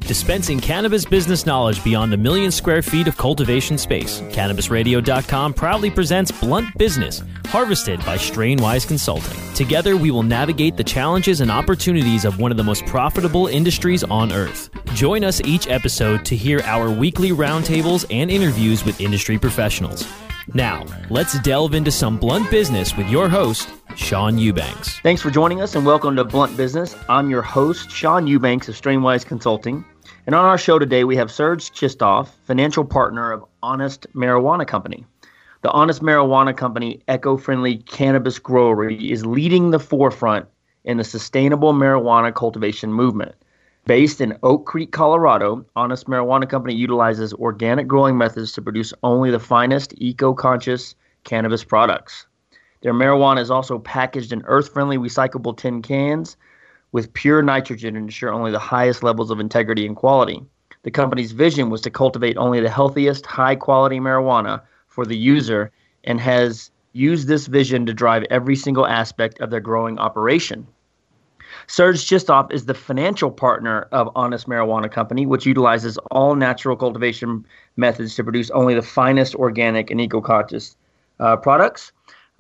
Dispensing cannabis business knowledge beyond a million square feet of cultivation space, CannabisRadio.com proudly presents Blunt Business, harvested by Strainwise Consulting. Together, we will navigate the challenges and opportunities of one of the most profitable industries on earth. Join us each episode to hear our weekly roundtables and interviews with industry professionals. Now, let's delve into some blunt business with your host, Sean Eubanks. Thanks for joining us and welcome to Blunt Business. I'm your host, Sean Eubanks of Strainwise Consulting. And on our show today, we have Serge Chistoff, financial partner of Honest Marijuana Company. The Honest Marijuana Company eco-friendly cannabis growery is leading the forefront in the sustainable marijuana cultivation movement. Based in Oak Creek, Colorado, Honest Marijuana Company utilizes organic growing methods to produce only the finest eco-conscious cannabis products. Their marijuana is also packaged in earth-friendly recyclable tin cans with pure nitrogen to ensure only the highest levels of integrity and quality. The company's vision was to cultivate only the healthiest, high-quality marijuana for the user and has used this vision to drive every single aspect of their growing operation. Serge Chistoff is the financial partner of Honest Marijuana Company, which utilizes all natural cultivation methods to produce only the finest organic and eco-conscious products.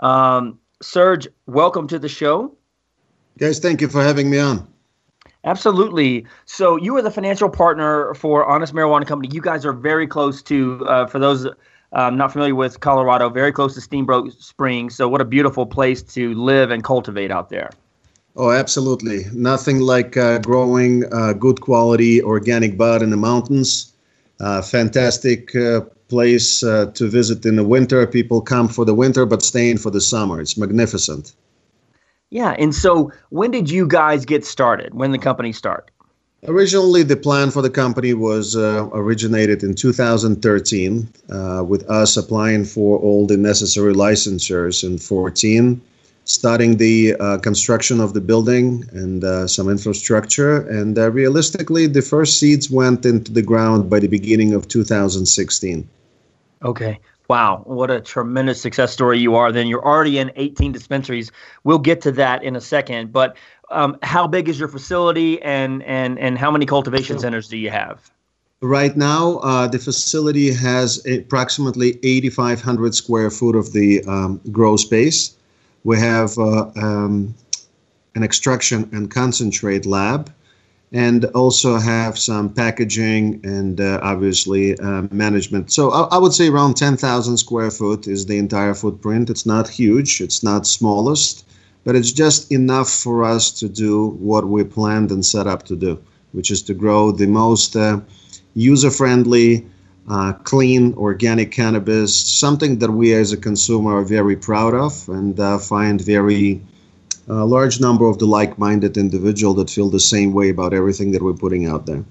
Serge, welcome to the show. Guys, thank you for having me on. Absolutely. So you are the financial partner for Honest Marijuana Company. You guys are very close to, for those not familiar with Colorado, very close to Steamboat Springs. So what a beautiful place to live and cultivate out there. Oh, absolutely. Nothing like growing good quality organic bud in the mountains. Fantastic place to visit in the winter. People come for the winter but stay in for the summer. It's magnificent. Yeah. And so when did you guys get started? When did the company start? Originally, the plan for the company was originated in 2013 with us applying for all the necessary licensures in 2014. Starting the construction of the building and some infrastructure. And realistically, the first seeds went into the ground by the beginning of 2016. Okay. Wow. What a tremendous success story you are. Then you're already in 18 dispensaries. We'll get to that in a second. But how big is your facility and how many cultivation centers do you have? Right now, the facility has approximately 8,500 square foot of the grow space. We have an extraction and concentrate lab, and also have some packaging and obviously management. So I would say around 10,000 square foot is the entire footprint. It's not huge, it's not smallest, but it's just enough for us to do what we planned and set up to do, which is to grow the most user-friendly, clean, organic cannabis, something that we as a consumer are very proud of and find very large number of the like-minded individuals that feel the same way about everything that we're putting out there.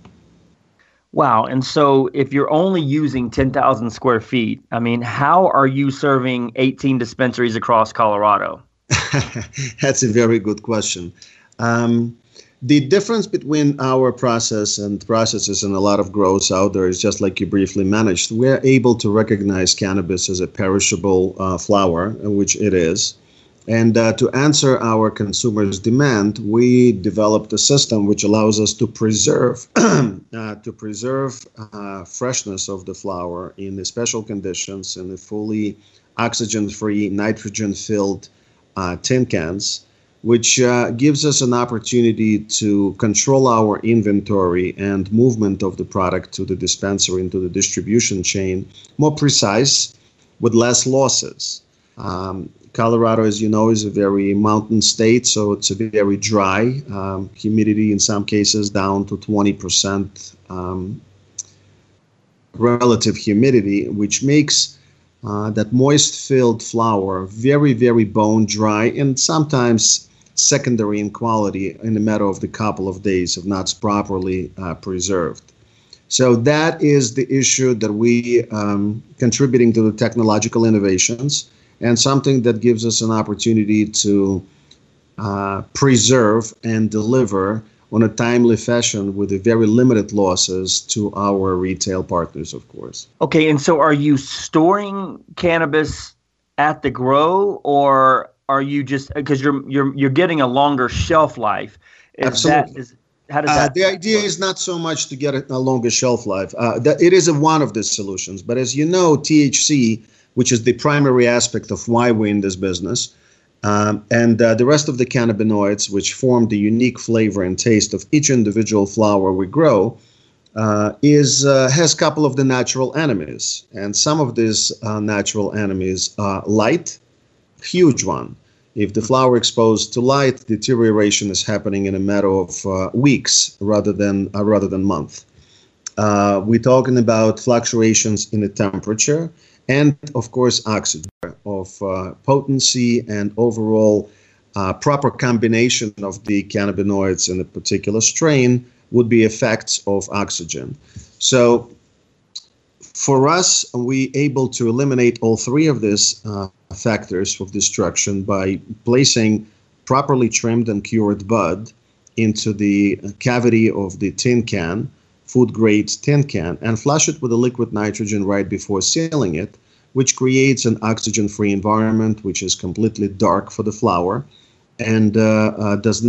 Wow. And so if you're only using 10,000 square feet, I mean, how are you serving 18 dispensaries across Colorado? That's a very good question. The difference between our process and processes in a lot of grows out there is just like you briefly mentioned. We're able to recognize cannabis as a perishable flower, which it is. And to answer our consumers' demand, we developed a system which allows us to preserve freshness of the flower in the special conditions in the fully oxygen-free, nitrogen-filled tin cans, which gives us an opportunity to control our inventory and movement of the product to the dispensary into the distribution chain more precise with less losses. Colorado, as you know, is a very mountain state, so it's a very dry. Humidity in some cases down to 20% relative humidity, which makes that moist-filled flower very, very bone dry and sometimes secondary in quality in a matter of the couple of days if not properly preserved. So that is the issue that we contributing to the technological innovations and something that gives us an opportunity to preserve and deliver on a timely fashion with a very limited losses to our retail partners, of course. Okay, and so are you storing cannabis at the grow, or are you just because you're getting a longer shelf life? Absolutely. How does that? The idea is not so much to get a longer shelf life. It is one of the solutions. But as you know, THC, which is the primary aspect of why we're in this business, and the rest of the cannabinoids, which form the unique flavor and taste of each individual flower we grow, has a couple of the natural enemies. And some of these natural enemies are light, huge one. If the flower exposed to light, deterioration is happening in a matter of weeks rather than months. We're talking about fluctuations in the temperature and, of course, oxygen of potency and overall proper combination of the cannabinoids in a particular strain would be effects of oxygen. So for us, we able to eliminate all three of these factors of destruction by placing properly trimmed and cured bud into the cavity of the tin can, food grade tin can, and flush it with a liquid nitrogen right before sealing it, which creates an oxygen-free environment, which is completely dark for the flower and is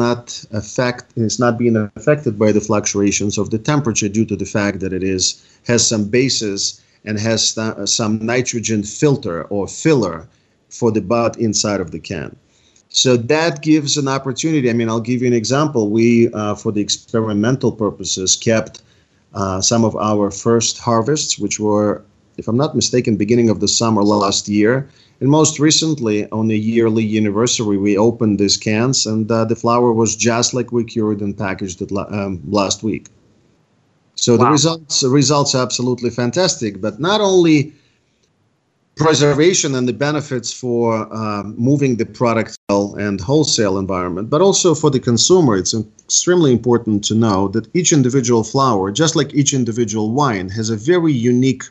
not being affected by the fluctuations of the temperature due to the fact that it has some bases and has some nitrogen filter or filler for the bud inside of the can. So that gives an opportunity. I mean, I'll give you an example. We, for the experimental purposes, kept some of our first harvests, which were, if I'm not mistaken, beginning of the summer last year. And most recently, on a yearly anniversary, we opened these cans, and the flower was just like we cured and packaged it last week. So wow. The results are absolutely fantastic, but not only preservation and the benefits for moving the product and wholesale environment, but also for the consumer. It's extremely important to know that each individual flower, just like each individual wine, has a very unique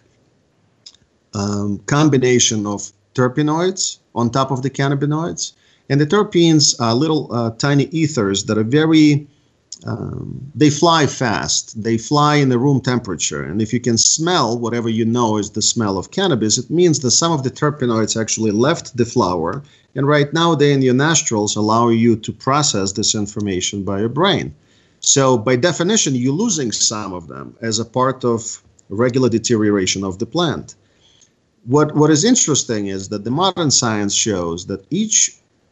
combination of terpenoids on top of the cannabinoids. And the terpenes are little tiny ethers that are very, they fly fast. They fly in the room temperature. And if you can smell whatever you know is the smell of cannabis, it means that some of the terpenoids actually left the flower. And right now they're in your nostrils, allowing you to process this information by your brain. So by definition, you're losing some of them as a part of regular deterioration of the plant. What is interesting is that the modern science shows that each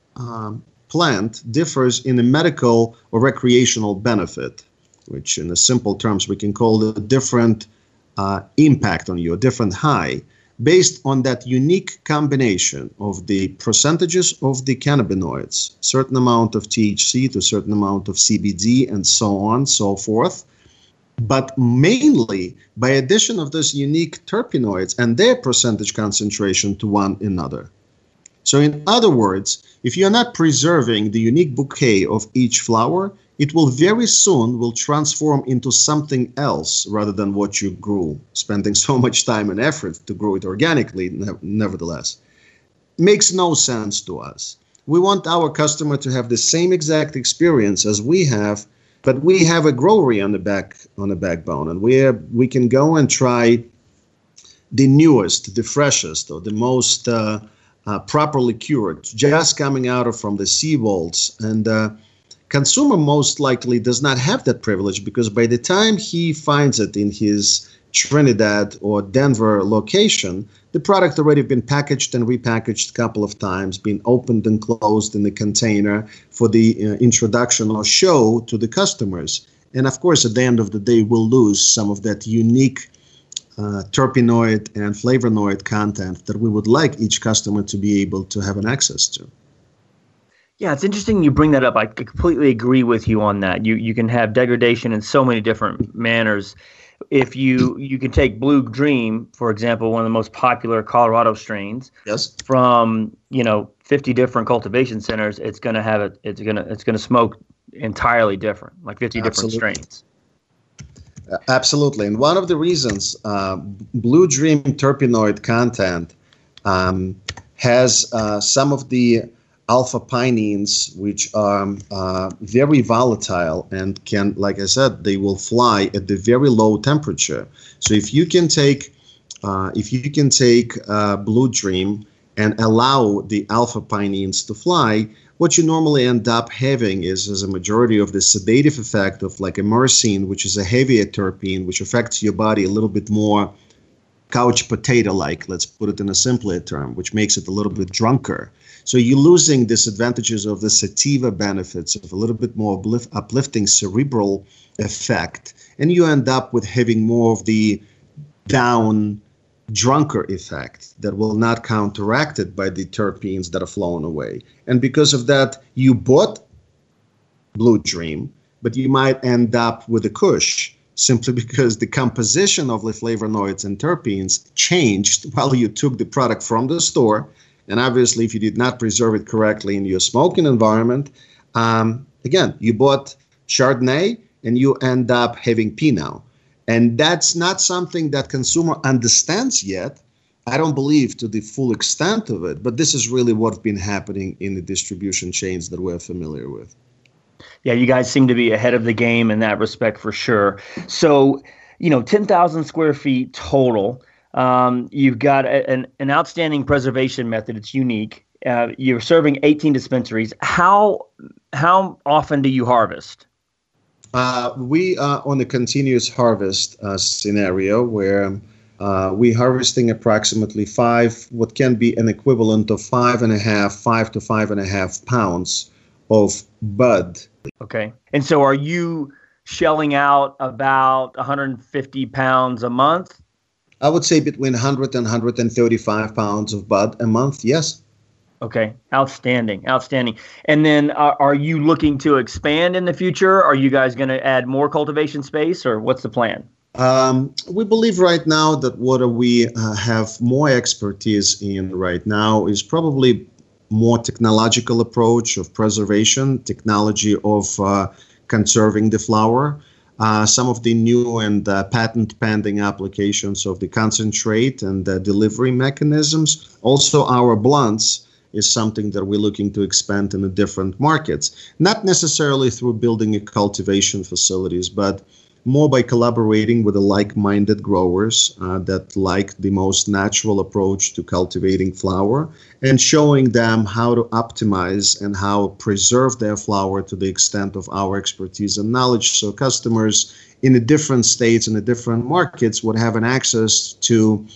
plant differs in a medical or recreational benefit, which in the simple terms we can call it a different impact on you, a different high, based on that unique combination of the percentages of the cannabinoids, certain amount of THC to a certain amount of CBD and so on, so forth. But mainly by addition of this unique terpenoids and their percentage concentration to one another. So in other words, if you're not preserving the unique bouquet of each flower, it will very soon transform into something else rather than what you grew, spending so much time and effort to grow it organically, nevertheless. Makes no sense to us. We want our customer to have the same exact experience as we have, but we have a growery on the backbone, and we can go and try the newest, the freshest, or the most properly cured, just coming out from the sea vaults. And consumer most likely does not have that privilege, because by the time he finds it in his Trinidad or Denver location, the product already been packaged and repackaged a couple of times, been opened and closed in the container for the introduction or show to the customers. And of course, at the end of the day, we'll lose some of that unique terpenoid and flavonoid content that we would like each customer to be able to have an access to. Yeah, it's interesting you bring that up. I completely agree with you on that. You can have degradation in so many different manners. If you can take Blue Dream, for example, one of the most popular Colorado strains, yes, from 50 different cultivation centers, it's going to smoke entirely different, like 50 different strains. Absolutely. And one of the reasons Blue Dream terpenoid content has some of the alpha pinene, which are very volatile and can, like I said, they will fly at the very low temperature. So if you can take Blue Dream and allow the alpha pinenes to fly, what you normally end up having is, as a majority of the sedative effect of like a myrcene, which is a heavier terpene, which affects your body a little bit more couch potato-like, let's put it in a simpler term, which makes it a little bit drunker. So you're losing disadvantages of the sativa benefits of a little bit more uplifting cerebral effect, and you end up with having more of the down drunker effect that will not counteracted by the terpenes that are flown away. And because of that, you bought Blue Dream, but you might end up with a Kush, simply because the composition of the flavonoids and terpenes changed while you took the product from the store. And obviously, if you did not preserve it correctly in your smoking environment, again, you bought Chardonnay and you end up having Pinot. And that's not something that consumer understands yet, I don't believe to the full extent of it, but this is really what's been happening in the distribution chains that we're familiar with. Yeah, you guys seem to be ahead of the game in that respect for sure. So, 10,000 square feet total. You've got an outstanding preservation method. It's unique. You're serving 18 dispensaries. How often do you harvest? We are on a continuous harvest scenario where we're harvesting approximately what can be an equivalent of 5 to 5.5 pounds of bud. Okay. And so are you shelling out about 150 pounds a month? I would say between 100 and 135 pounds of bud a month, yes. Okay, outstanding. And then are you looking to expand in the future? Are you guys going to add more cultivation space, or what's the plan? We believe right now that what we have more expertise in right now is probably more technological approach of preservation, technology of conserving the flower. Some of the new and patent pending applications of the concentrate and delivery mechanisms. Also, our blunts is something that we're looking to expand in the different markets, not necessarily through building a cultivation facilities, but more by collaborating with the like-minded growers that like the most natural approach to cultivating flower and showing them how to optimize and how preserve their flower to the extent of our expertise and knowledge, so customers in the different states and the different markets would have an access to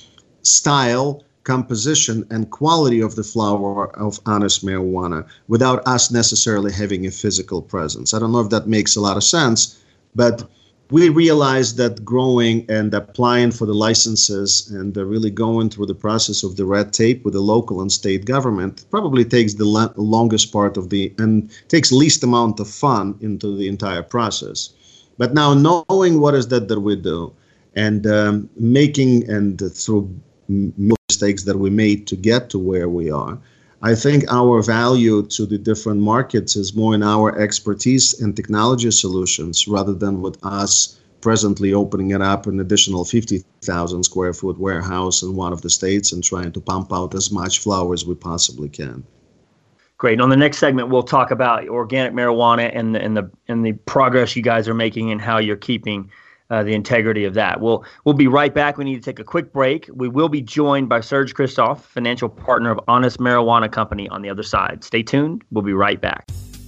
style, composition, and quality of the flower of Honest Marijuana without us necessarily having a physical presence. I don't know if that makes a lot of sense, but we realized that growing and applying for the licenses and really going through the process of the red tape with the local and state government probably takes the longest part of and takes least amount of fun into the entire process. But now knowing what is that we do and making and through mistakes that we made to get to where we are, I think our value to the different markets is more in our expertise and technology solutions rather than with us presently opening it up an additional 50,000 square foot warehouse in one of the states and trying to pump out as much flower as we possibly can. Great. And on the next segment, we'll talk about organic marijuana and the progress you guys are making and how you're keeping the integrity of that. We'll be right back. We need to take a quick break. We will be joined by Serge Christophe, financial partner of Honest Marijuana Company, on the other side. Stay tuned. We'll be right back.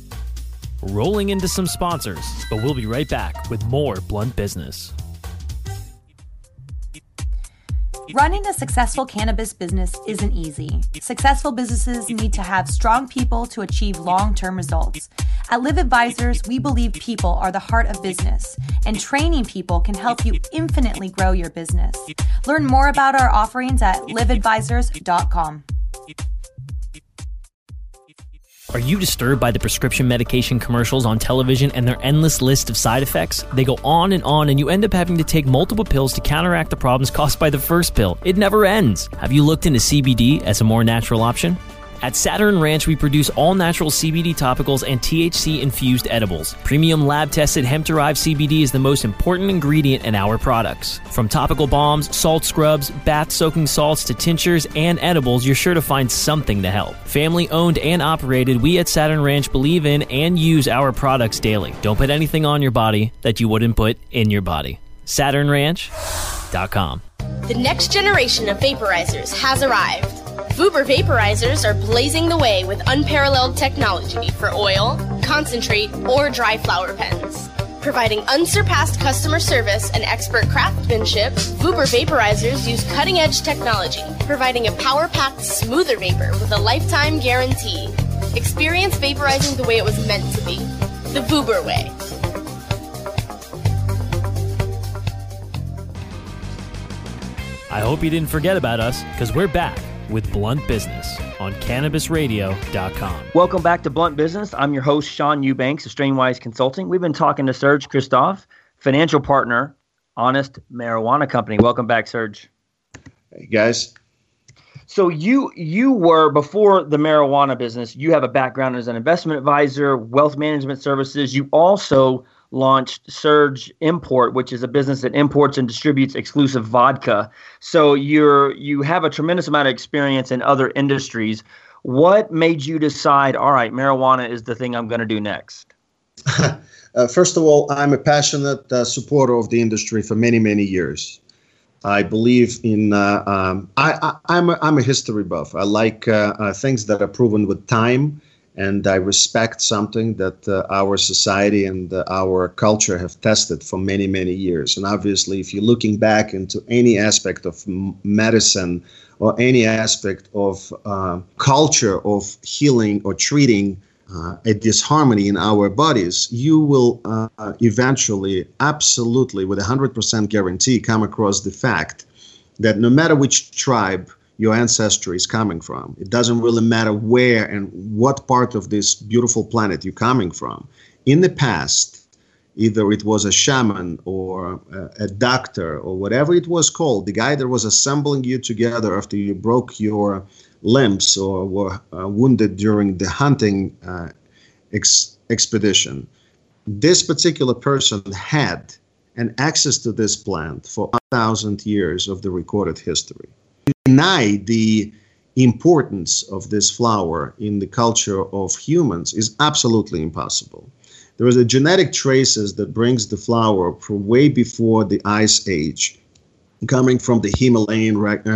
Rolling into some sponsors, but we'll be right back with more Blunt Business. Running a successful cannabis business isn't easy. Successful businesses need to have strong people to achieve long-term results. At Live Advisors, we believe people are the heart of business, and training people can help you infinitely grow your business. Learn more about our offerings at liveadvisors.com. Are you disturbed by the prescription medication commercials on television and their endless list of side effects? They go on, and you end up having to take multiple pills to counteract the problems caused by the first pill. It never ends. Have you looked into CBD as a more natural option? At Saturn Ranch, we produce all-natural CBD topicals and THC-infused edibles. Premium lab-tested hemp-derived CBD is the most important ingredient in our products. From topical balms, salt scrubs, bath-soaking salts to tinctures and edibles, you're sure to find something to help. Family-owned and operated, we at Saturn Ranch believe in and use our products daily. Don't put anything on your body that you wouldn't put in your body. SaturnRanch.com. The next generation of vaporizers has arrived. Vuber vaporizers are blazing the way with unparalleled technology for oil, concentrate, or dry flower pens. Providing unsurpassed customer service and expert craftsmanship, Vuber vaporizers use cutting-edge technology, providing a power-packed, smoother vapor with a lifetime guarantee. Experience vaporizing the way it was meant to be. The Vuber way. I hope you didn't forget about us, because we're back with Blunt Business on CannabisRadio.com. Welcome back to Blunt Business. I'm your host, Sean Eubanks of Strainwise Consulting. We've been talking to Serge Christophe, financial partner, Honest Marijuana Company. Welcome back, Serge. Hey, guys. So you were, before the marijuana business, you have a background as an investment advisor, wealth management services. You also launched Surge Import, which is a business that imports and distributes exclusive vodka. So you have a tremendous amount of experience in other industries. What made you decide, all right, marijuana is the thing I'm going to do next? First of all, I'm a passionate supporter of the industry for many, many years. I believe in, I'm a history buff. I like things that are proven with time, and I respect something that our society and our culture have tested for many, many years. And obviously, if you're looking back into any aspect of medicine or any aspect of culture of healing or treating a disharmony in our bodies, you will eventually, absolutely, with 100% guarantee, come across the fact that no matter which tribe your ancestry is coming from, it doesn't really matter where and what part of this beautiful planet you're coming from. In the past, either it was a shaman or a doctor or whatever it was called, the guy that was assembling you together after you broke your limbs or were wounded during the hunting expedition. This particular person had an access to this plant for 1,000 years of the recorded history. To deny the importance of this flower in the culture of humans is absolutely impossible. There is a genetic traces that brings the flower from way before the Ice Age, coming from the Himalayan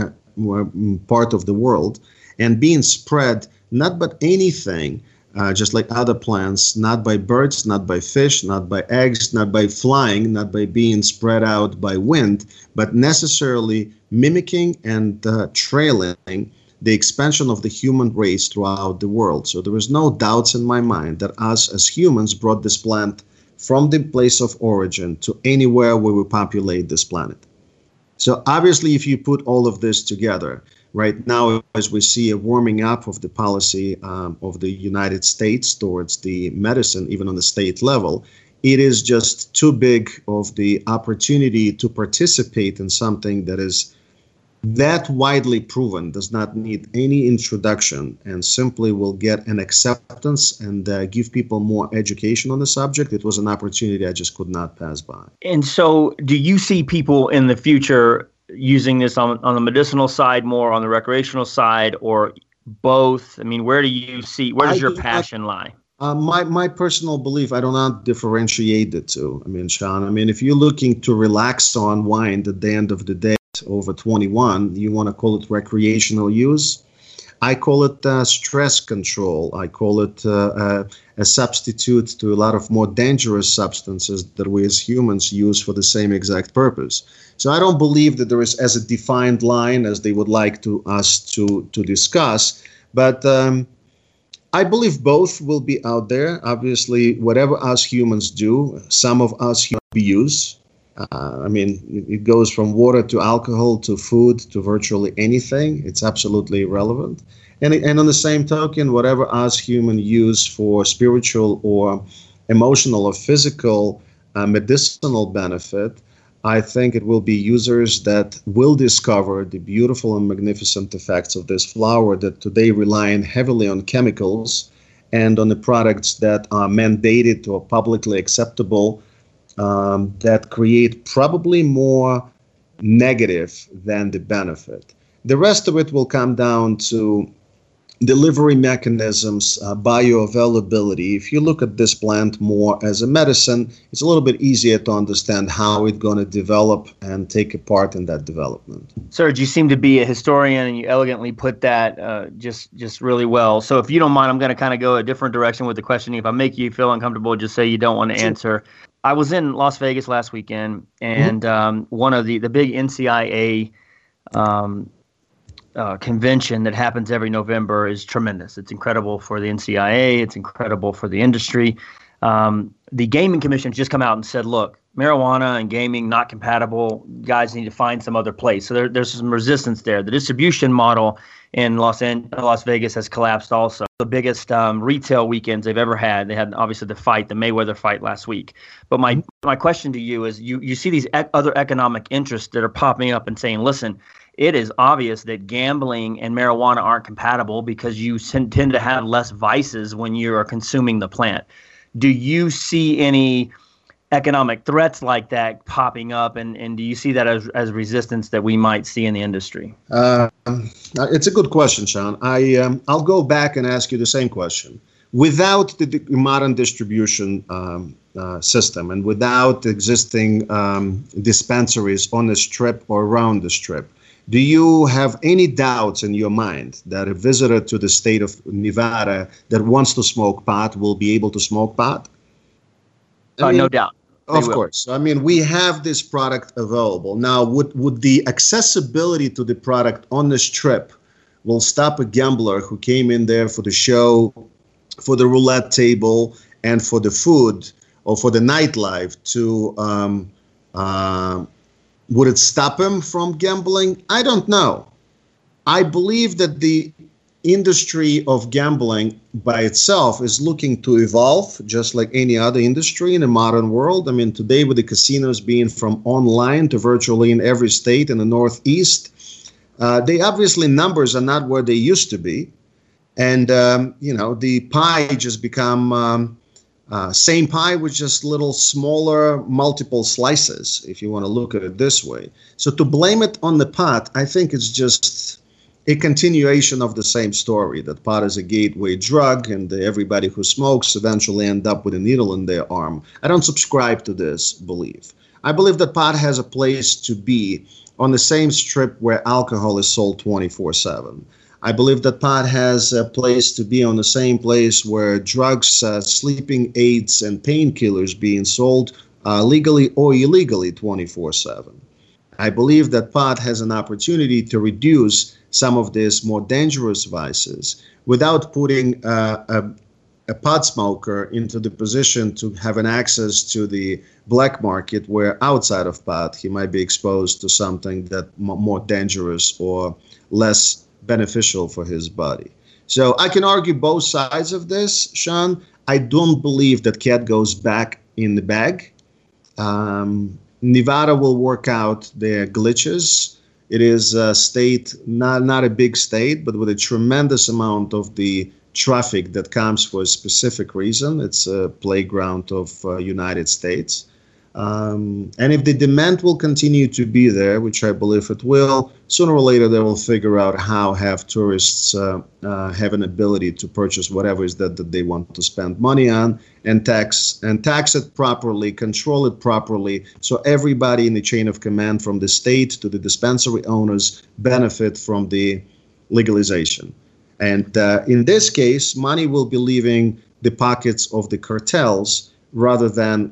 part of the world, and being spread not by anything, just like other plants, not by birds, not by fish, not by eggs, not by flying, not by being spread out by wind, but necessarily mimicking and trailing the expansion of the human race throughout the world. So there is no doubts in my mind that us as humans brought this plant from the place of origin to anywhere where we populate this planet. So obviously, if you put all of this together, right now, as we see a warming up of the policy of the United States towards the medicine, even on the state level, it is just too big of the opportunity to participate in something that is that widely proven, does not need any introduction, and simply will get an acceptance and give people more education on the subject. It was an opportunity I just could not pass by. And so do you see people in the future using this on the medicinal side, more on the recreational side, or both? I mean, where does your passion lie? My personal belief, I do not differentiate the two. I mean, Sean, if you're looking to relax or unwind at the end of the day, over 21, you want to call it recreational use. I call it stress control. I call it a substitute to a lot of more dangerous substances that we as humans use for the same exact purpose. So I don't believe that there is as a defined line as they would like us to discuss, but I believe both will be out there. Obviously, whatever us humans do, some of us abuse. It goes from water to alcohol to food to virtually anything. It's absolutely irrelevant. And on the same token, whatever us humans use for spiritual or emotional or physical medicinal benefit, I think it will be users that will discover the beautiful and magnificent effects of this flower that today rely heavily on chemicals and on the products that are mandated or publicly acceptable, that create probably more negative than the benefit. The rest of it will come down to delivery mechanisms, bioavailability. If you look at this plant more as a medicine, it's a little bit easier to understand how it's going to develop and take a part in that development. Serge, you seem to be a historian, and you elegantly put that just really well. So if you don't mind, I'm going to kind of go a different direction with the questioning. If I make you feel uncomfortable, just say you don't want to answer. I was in Las Vegas last weekend, and one of the big NCIA convention that happens every November is tremendous. It's incredible for the NCIA. It's incredible for the industry. The Gaming Commission has just come out and said, look, marijuana and gaming not compatible. Guys need to find some other place. So there's some resistance there. The distribution model in Las Vegas has collapsed also. The biggest retail weekends they've ever had. They had obviously the Mayweather fight last week. But my question to you is, you see these other economic interests that are popping up and saying, listen, it is obvious that gambling and marijuana aren't compatible because you tend to have less vices when you are consuming the plant. Do you see any economic threats like that popping up, and do you see that as resistance that we might see in the industry? It's a good question, Sean. I'll go back and ask you the same question. Without the modern distribution system and without existing dispensaries on the strip or around the strip, do you have any doubts in your mind that a visitor to the state of Nevada that wants to smoke pot will be able to smoke pot? No doubt. Of course. I mean, we have this product available. Now, would the accessibility to the product on the strip will stop a gambler who came in there for the show, for the roulette table, and for the food or for the nightlife to would it stop him from gambling? I don't know. I believe that the industry of gambling by itself is looking to evolve just like any other industry in the modern world. I mean, today with the casinos being from online to virtually in every state in the Northeast, they obviously numbers are not where they used to be. And, the pie just become same pie with just little smaller multiple slices, if you want to look at it this way. So to blame it on the pot, I think it's just a continuation of the same story, that pot is a gateway drug and everybody who smokes eventually end up with a needle in their arm. I don't subscribe to this belief. I believe that pot has a place to be on the same strip where alcohol is sold 24/7. I believe that pot has a place to be on the same place where drugs, sleeping aids, and painkillers being sold legally or illegally 24/7. I believe that pot has an opportunity to reduce some of these more dangerous vices without putting a pot smoker into the position to have an access to the black market, where outside of pot he might be exposed to something that more dangerous or less beneficial for his body. So I can argue both sides of this, Sean. I don't believe that cat goes back in the bag. Nevada will work out their glitches. It is a state, not a big state, but with a tremendous amount of the traffic that comes for a specific reason. It's a playground of United States. And if the demand will continue to be there, which I believe it will, sooner or later they will figure out how have tourists have an ability to purchase whatever is that they want to spend money on, and tax it properly, control it properly, so everybody in the chain of command from the state to the dispensary owners benefit from the legalization. And in this case, money will be leaving the pockets of the cartels rather than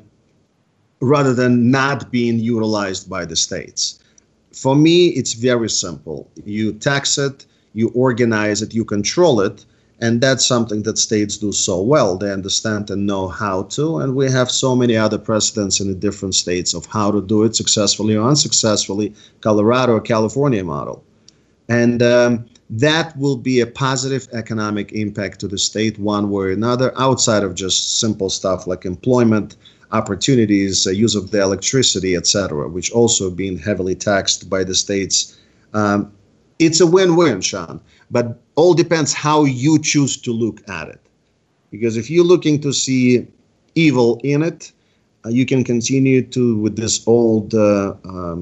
not being utilized by the states. For me, it's very simple. You tax it, you organize it, you control it, and that's something that states do so well. They understand and know how to, and we have so many other precedents in the different states of how to do it successfully or unsuccessfully, Colorado or California model. And that will be a positive economic impact to the state one way or another, outside of just simple stuff like employment, opportunities, use of the electricity, etc., which also being heavily taxed by the states. It's a win-win, Sean, but all depends how you choose to look at it. Because if you're looking to see evil in it, you can continue to with this old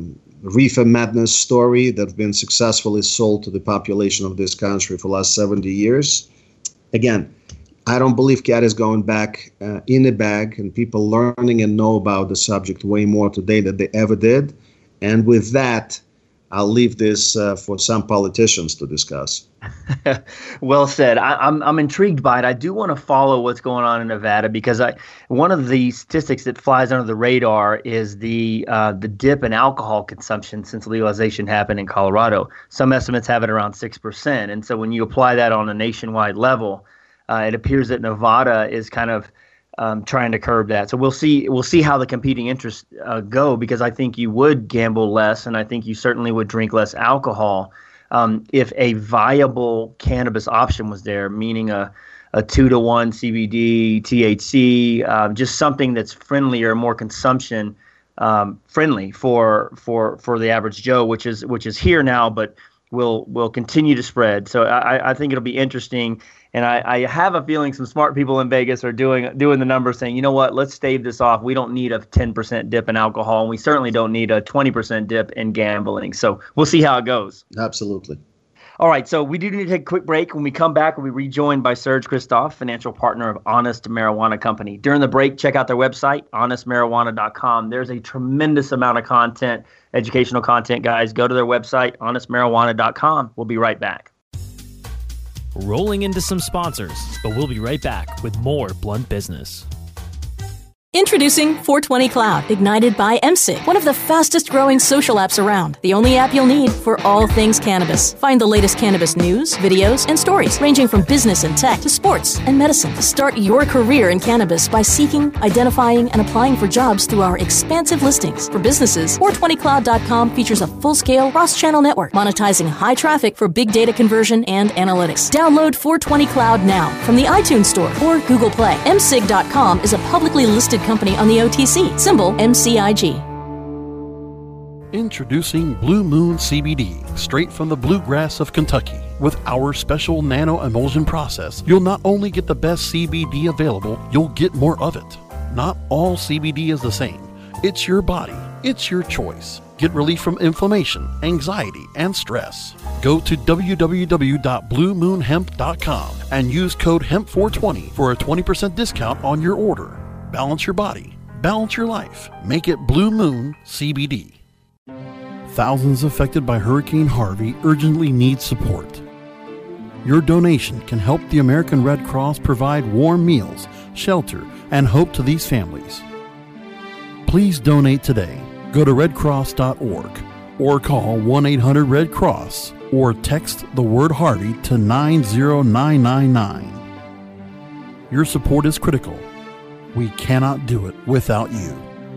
reefer madness story that's been successfully sold to the population of this country for the last 70 years. Again, I don't believe cat is going back in a bag, and people learning and know about the subject way more today than they ever did. And with that, I'll leave this for some politicians to discuss. Well said. I'm intrigued by it. I do want to follow what's going on in Nevada because one of the statistics that flies under the radar is the dip in alcohol consumption since legalization happened in Colorado. Some estimates have it around 6%. And so when you apply that on a nationwide level, it appears that Nevada is kind of trying to curb that. So we'll see how the competing interests go, because I think you would gamble less, and I think you certainly would drink less alcohol if a viable cannabis option was there, meaning a 2-to-1 CBD, THC, just something that's friendlier, more consumption friendly for the average Joe, which is here now, but will continue to spread. So I think it'll be interesting. And I have a feeling some smart people in Vegas are doing the numbers, saying, you know what, let's stave this off. We don't need a 10% dip in alcohol, and we certainly don't need a 20% dip in gambling. So we'll see how it goes. Absolutely. All right, so we do need to take a quick break. When we come back, we'll be rejoined by Serge Christophe, financial partner of Honest Marijuana Company. During the break, check out their website, honestmarijuana.com. There's a tremendous amount of content, educational content, guys. Go to their website, honestmarijuana.com. We'll be right back. Rolling into some sponsors, but we'll be right back with more Blunt Business. Introducing 420 Cloud, ignited by MSIG, one of the fastest growing social apps around. The only app you'll need for all things cannabis. Find the latest cannabis news, videos, and stories, ranging from business and tech to sports and medicine. Start your career in cannabis by seeking, identifying, and applying for jobs through our expansive listings. For businesses, 420cloud.com features a full-scale cross-channel network, monetizing high traffic for big data conversion and analytics. Download 420 Cloud now from the iTunes Store or Google Play. MSIG.com is a publicly listed company on the OTC, symbol MCIG. Introducing Blue Moon CBD, straight from the bluegrass of Kentucky. With our special nano emulsion process, you'll not only get the best CBD available, you'll get more of it. Not all CBD is the same. It's your body. It's your choice. Get relief from inflammation, anxiety, and stress. Go to www.bluemoonhemp.com and use code HEMP420 for a 20% discount on your order. Balance your body. Balance your life. Make it Blue Moon CBD. Thousands affected by Hurricane Harvey urgently need support. Your donation can help the American Red Cross provide warm meals, shelter, and hope to these families. Please donate today. Go to redcross.org or call 1-800-RED-CROSS or text the word Harvey to 90999. Your support is critical. We cannot do it without you.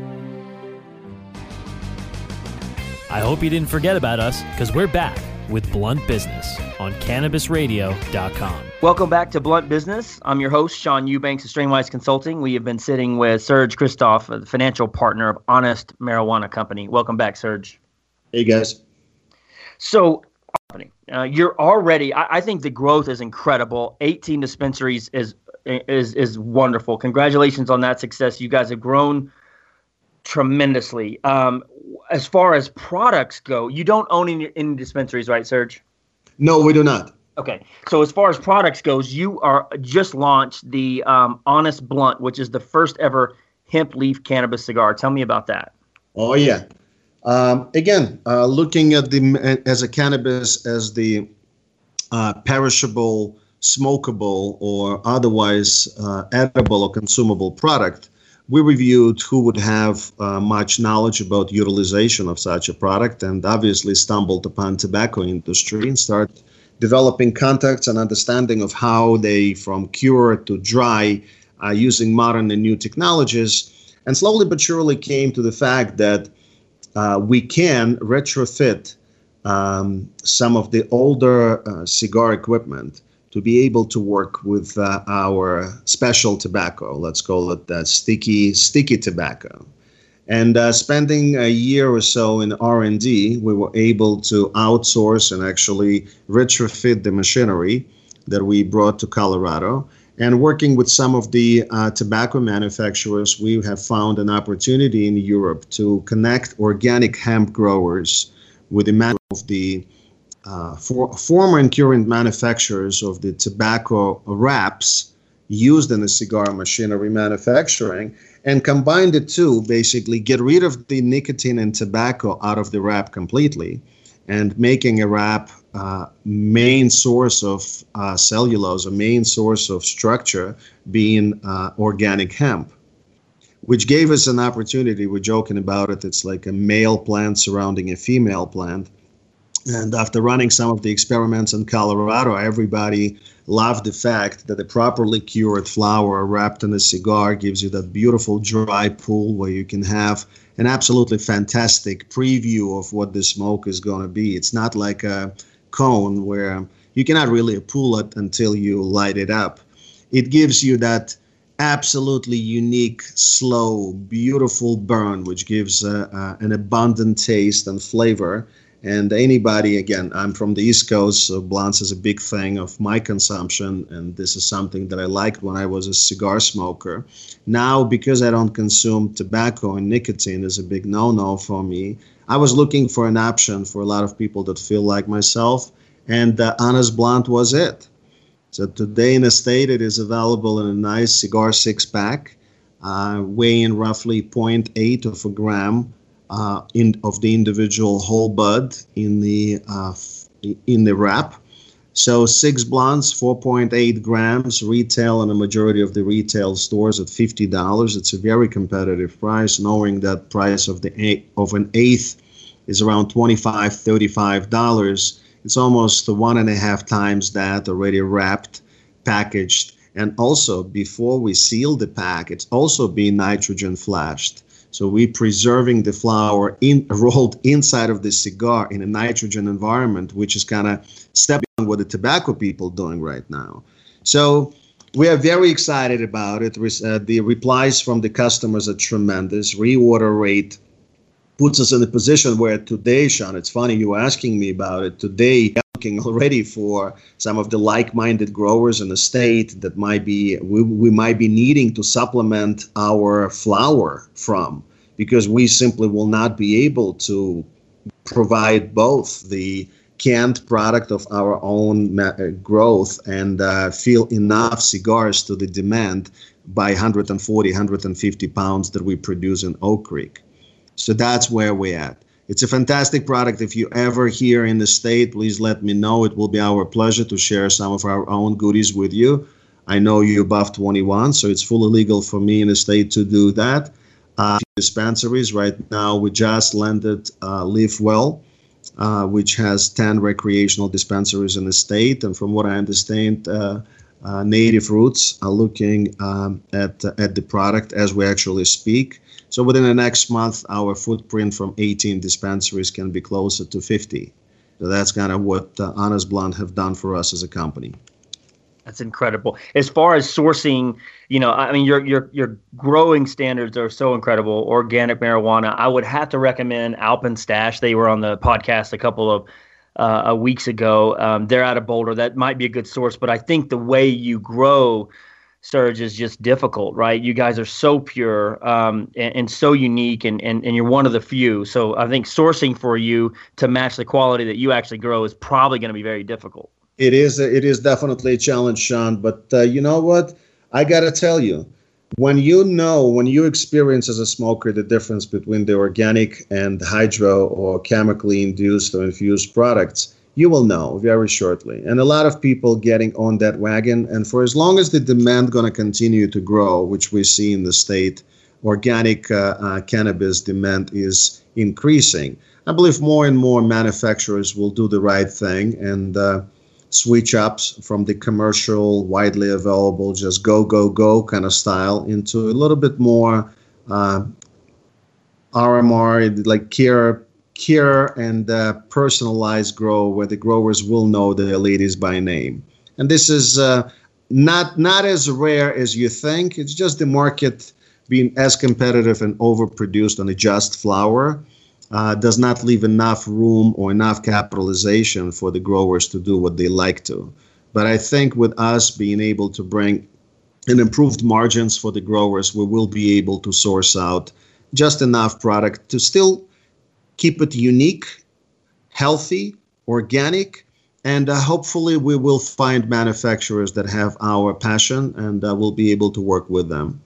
I hope you didn't forget about us, because we're back with Blunt Business on CannabisRadio.com. Welcome back to Blunt Business. I'm your host, Sean Eubanks of Strainwise Consulting. We have been sitting with Serge Christophe, the financial partner of Honest Marijuana Company. Welcome back, Serge. Hey, guys. So, you're already, I think the growth is incredible. 18 dispensaries is wonderful. Congratulations on that success. You guys have grown tremendously. As far as products go, you don't own any dispensaries, right, Serge? No, we do not. Okay. So as far as products goes, you are just launched the Honest Blunt, which is the first ever hemp leaf cannabis cigar. Tell me about that. Oh, yeah. Again, looking at as a cannabis as the perishable, smokable, or otherwise edible or consumable product, we reviewed who would have much knowledge about utilization of such a product, and obviously stumbled upon tobacco industry and start developing contacts and understanding of how they, from cure to dry, are using modern and new technologies, and slowly but surely came to the fact that we can retrofit some of the older cigar equipment to be able to work with our special tobacco. Let's call it sticky tobacco. And spending a year or so in R&D, we were able to outsource and actually retrofit the machinery that we brought to Colorado. And working with some of the tobacco manufacturers, we have found an opportunity in Europe to connect organic hemp growers with the of the former and current manufacturers of the tobacco wraps used in the cigar machinery manufacturing, and combine the two, basically get rid of the nicotine and tobacco out of the wrap completely, and making a wrap main source of cellulose, a main source of structure being organic hemp, which gave us an opportunity. We're joking about it. It's like a male plant surrounding a female plant. And after running some of the experiments in Colorado, everybody loved the fact that a properly cured flower wrapped in a cigar gives you that beautiful dry pull where you can have an absolutely fantastic preview of what the smoke is going to be. It's not like a cone where you cannot really pull it until you light it up. It gives you that absolutely unique, slow, beautiful burn, which gives an abundant taste and flavor. And anybody, again, I'm from the East Coast, so blunts is a big thing of my consumption, and this is something that I liked when I was a cigar smoker. Now, because I don't consume tobacco and nicotine is a big no-no for me, I was looking for an option for a lot of people that feel like myself, and Honest Blunt was it. So today in the state, it is available in a nice cigar six-pack, weighing roughly 0.8 of a gram, of the individual whole bud in the wrap. So 6 blunts, 4.8 grams, retail in a majority of the retail stores at $50. It's a very competitive price, knowing that price of an eighth is around $25, $35. It's almost 1.5 times that already wrapped, packaged, and also before we seal the pack, it's also being nitrogen flashed. So we're preserving the flower rolled inside of the cigar in a nitrogen environment, which is kind of stepping on what the tobacco people are doing right now. So we are very excited about it. The replies from the customers are tremendous. Reorder rate puts us in a position where today, Sean, it's funny you asking me about it. Today, I'm looking already for some of the like-minded growers in the state that we might be needing to supplement our flower from, because we simply will not be able to provide both the canned product of our own growth and fill enough cigars to the demand by 140, 150 pounds that we produce in Oak Creek. So that's where we're at. It's a fantastic product. If you ever here in the state, please let me know. It will be our pleasure to share some of our own goodies with you. I know you're above 21, so it's fully legal for me in the state to do that. Dispensaries right now, we just landed Live Well, which has 10 recreational dispensaries in the state. And from what I understand, Native Roots are looking at the product as we actually speak. So within the next month, our footprint from 18 dispensaries can be closer to 50. So that's kind of what Honest Blunt have done for us as a company. That's incredible. As far as sourcing, I mean, your growing standards are so incredible. Organic marijuana. I would have to recommend Alpenstash. They were on the podcast a couple of weeks ago. They're out of Boulder. That might be a good source, but I think the way you grow, Serge, is just difficult, right? You guys are so pure and so unique, and you're one of the few. So I think sourcing for you to match the quality that you actually grow is probably going to be very difficult. It is definitely a challenge, Sean. But you know what? I got to tell you, when you experience as a smoker the difference between the organic and hydro or chemically induced or infused products, you will know very shortly. And a lot of people getting on that wagon. And for as long as the demand going to continue to grow, which we see in the state, organic cannabis demand is increasing. I believe more and more manufacturers will do the right thing and switch up from the commercial, widely available, just go kind of style into a little bit more RMR, like care and personalized grow, where the growers will know their ladies by name. And this is not as rare as you think. It's just the market being as competitive and overproduced on a just flower does not leave enough room or enough capitalization for the growers to do what they like to. But I think with us being able to bring and improved margins for the growers, we will be able to source out just enough product to still keep it unique, healthy, organic, and hopefully we will find manufacturers that have our passion, and we'll be able to work with them.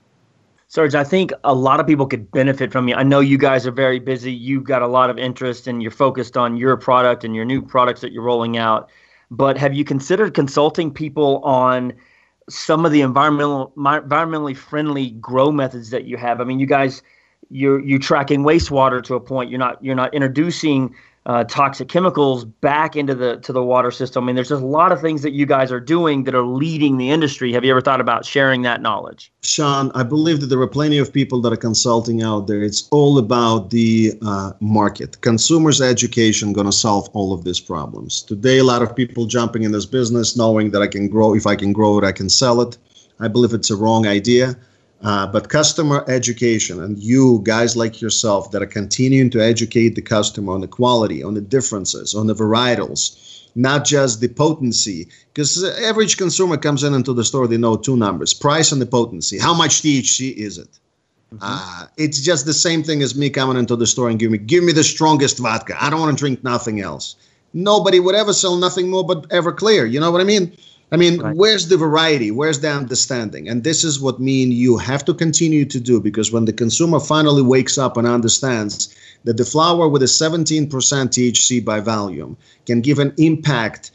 Serge, I think a lot of people could benefit from you. I know you guys are very busy. You've got a lot of interest and you're focused on your product and your new products that you're rolling out. But have you considered consulting people on some of the environmentally friendly grow methods that you have? I mean, you guys, you're tracking wastewater to a point. You're not introducing toxic chemicals back into the water system. I mean, there's just a lot of things that you guys are doing that are leading the industry. Have you ever thought about sharing that knowledge? Sean, I believe that there are plenty of people that are consulting out there. It's all about the market. Consumers' education going to solve all of these problems. Today, a lot of people jumping in this business knowing that if I can grow it, I can sell it. I believe it's a wrong idea. But customer education, and you guys like yourself that are continuing to educate the customer on the quality, on the differences, on the varietals, not just the potency, because the average consumer comes into the store, they know two numbers, price and the potency. How much THC is it? Mm-hmm. It's just the same thing as me coming into the store and give me the strongest vodka. I don't want to drink nothing else. Nobody would ever sell nothing more but Everclear. You know what I mean? Right. Where's the variety? Where's the understanding? And this is what me and you have to continue to do, because when the consumer finally wakes up and understands that the flower with a 17% THC by volume can give an impact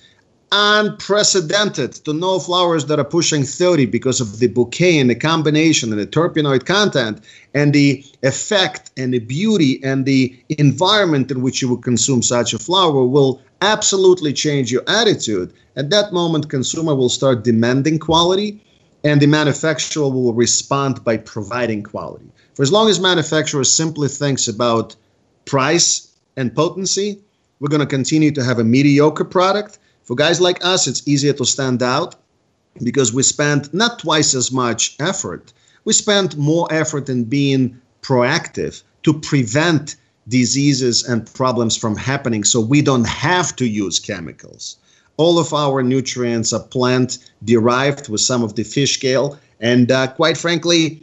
unprecedented to no flowers that are pushing 30 because of the bouquet and the combination and the terpenoid content and the effect and the beauty and the environment in which you will consume such a flower will absolutely change your attitude. At that moment, consumer will start demanding quality, and the manufacturer will respond by providing quality. For as long as manufacturer simply thinks about price and potency, we're going to continue to have a mediocre product. For guys like us, it's easier to stand out because we spend not twice as much effort. We spend more effort in being proactive to prevent diseases and problems from happening, so we don't have to use chemicals. All of our nutrients are plant-derived with some of the fish scale, and quite frankly,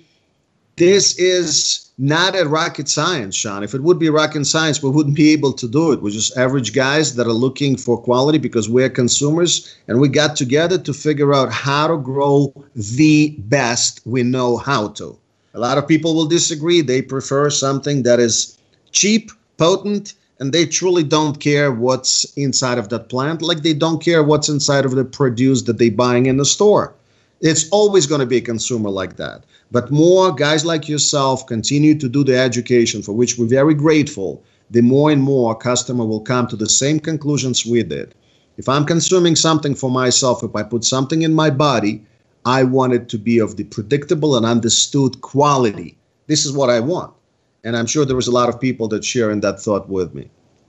this is not a rocket science, Sean. If it would be rocket science, we wouldn't be able to do it. We're just average guys that are looking for quality because we're consumers, and we got together to figure out how to grow the best we know how to. A lot of people will disagree. They prefer something that is cheap, potent, and they truly don't care what's inside of that plant, like they don't care what's inside of the produce that they're buying in the store. It's always going to be a consumer like that. But more guys like yourself continue to do the education, for which we're very grateful, the more and more customer will come to the same conclusions we did. If I'm consuming something for myself, if I put something in my body, I want it to be of the predictable and understood quality. This is what I want. And I'm sure there was a lot of people that share in that thought with me.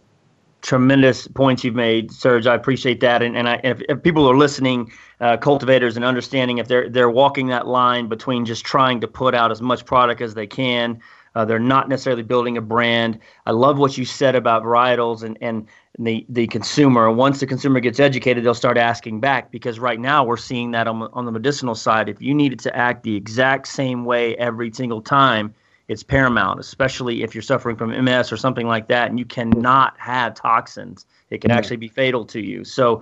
Tremendous points you've made, Serge. I appreciate that. And if people are listening, cultivators, and understanding if they're walking that line between just trying to put out as much product as they can, they're not necessarily building a brand. I love what you said about varietals and the consumer. Once the consumer gets educated, they'll start asking back, because right now we're seeing that on the medicinal side. If you needed to act the exact same way every single time, it's paramount, especially if you're suffering from MS or something like that, and you cannot have toxins. It can actually be fatal to you. So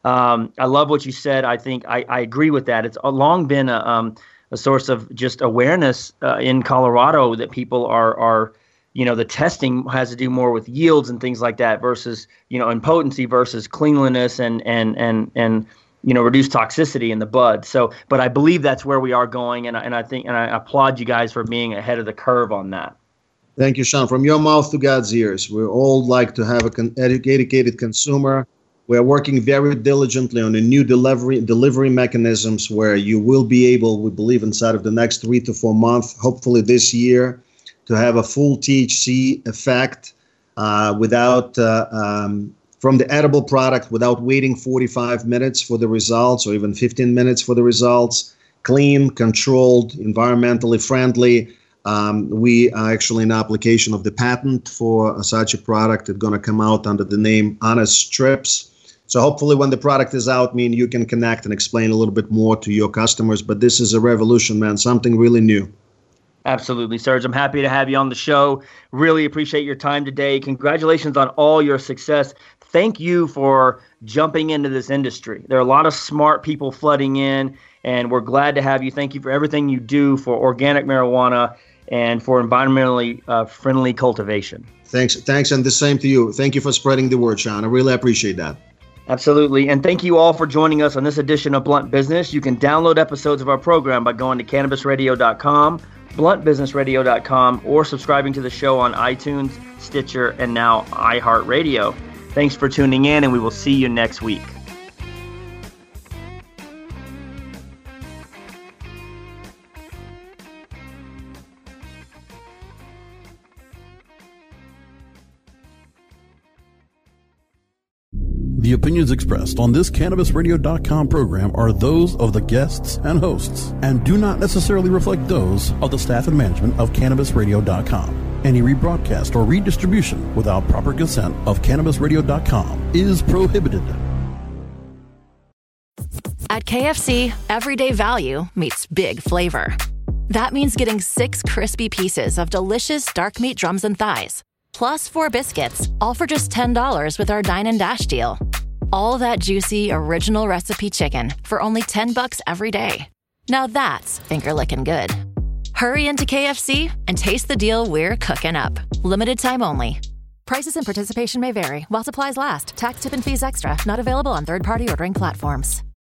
I love what you said. I think I agree with that. It's long been a source of just awareness in Colorado that people are the testing has to do more with yields and things like that versus, and potency versus cleanliness and reduce toxicity in the bud. So, but I believe that's where we are going, and I applaud you guys for being ahead of the curve on that. Thank you, Sean. From your mouth to God's ears. We all like to have an educated consumer. We are working very diligently on the new delivery mechanisms where you will be able, we believe, inside of the next 3 to 4 months, hopefully this year, to have a full THC effect without from the edible product, without waiting 45 minutes for the results or even 15 minutes for the results. Clean, controlled, environmentally friendly. We are actually in application of the patent for such a product. It's going to come out under the name Honest Strips. So hopefully when the product is out, you can connect and explain a little bit more to your customers. But this is a revolution, man, something really new. Absolutely, Serge. I'm happy to have you on the show. Really appreciate your time today. Congratulations on all your success. Thank you for jumping into this industry. There are a lot of smart people flooding in, and we're glad to have you. Thank you for everything you do for organic marijuana and for environmentally friendly cultivation. Thanks, and the same to you. Thank you for spreading the word, Sean. I really appreciate that. Absolutely. And thank you all for joining us on this edition of Blunt Business. You can download episodes of our program by going to cannabisradio.com, bluntbusinessradio.com, or subscribing to the show on iTunes, Stitcher, and now iHeartRadio. Thanks for tuning in, and we will see you next week. The opinions expressed on this CannabisRadio.com program are those of the guests and hosts and do not necessarily reflect those of the staff and management of CannabisRadio.com. Any rebroadcast or redistribution without proper consent of CannabisRadio.com is prohibited. At KFC, everyday value meets big flavor. That means getting 6 crispy pieces of delicious dark meat drums and thighs, plus 4 biscuits, all for just $10 with our Dine and Dash deal. All that juicy, original recipe chicken for only $10 every day. Now that's finger-licking good. Hurry into KFC and taste the deal we're cooking up. Limited time only. Prices and participation may vary while supplies last. Tax, tip, and fees extra. Not available on third-party ordering platforms.